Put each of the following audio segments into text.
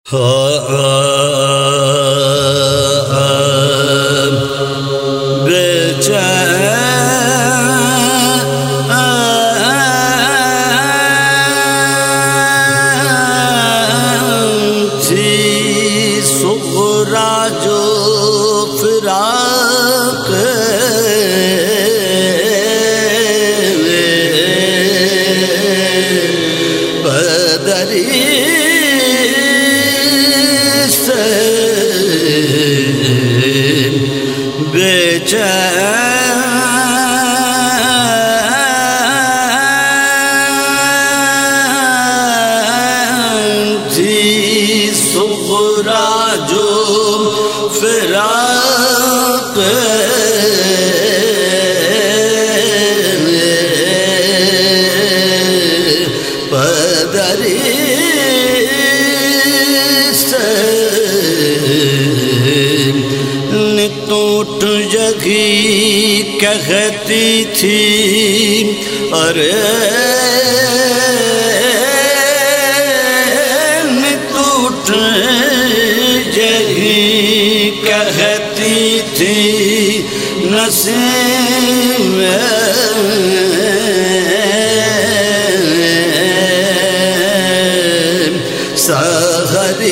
ٹوٹ جگی کہتی تھی ارے ٹوٹ جگی کہتی تھی نسیم سحری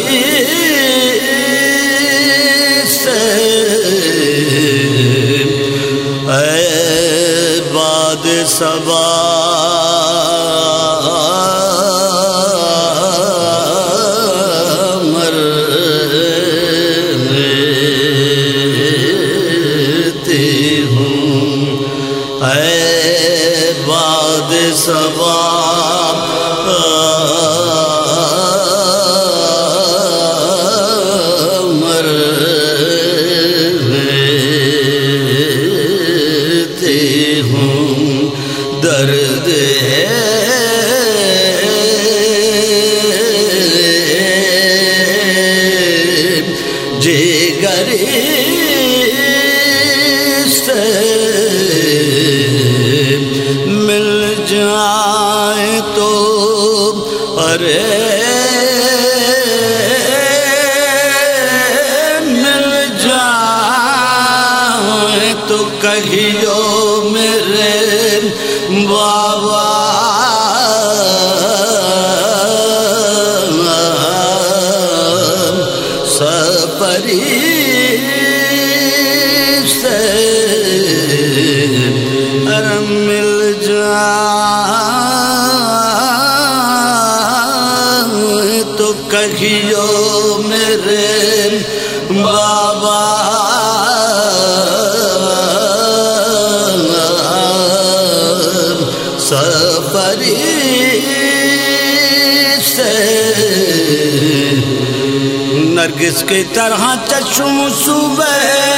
صبا مرتی ہوں اے باد صبا مرتی ہوں درد جگر سے مل جائے تو ارے مل جائے تو کہیو میرے بابا سپری سے مل جائے تو کہیو میرے بابا سپری سے نرگس کی طرح چشم صبح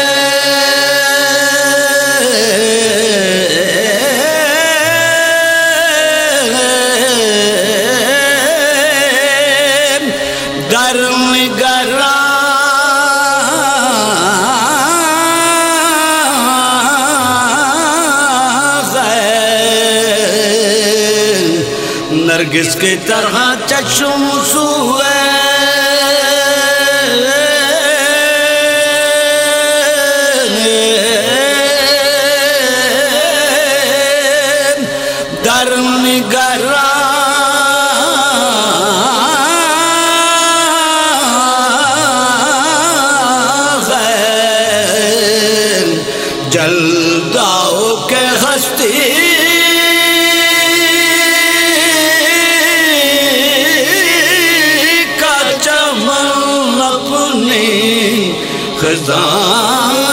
گرم گرا نرگس کی طرح چشم سوئے درم گرا جلداؤ کے ہستی کا چمن اپنی خزاں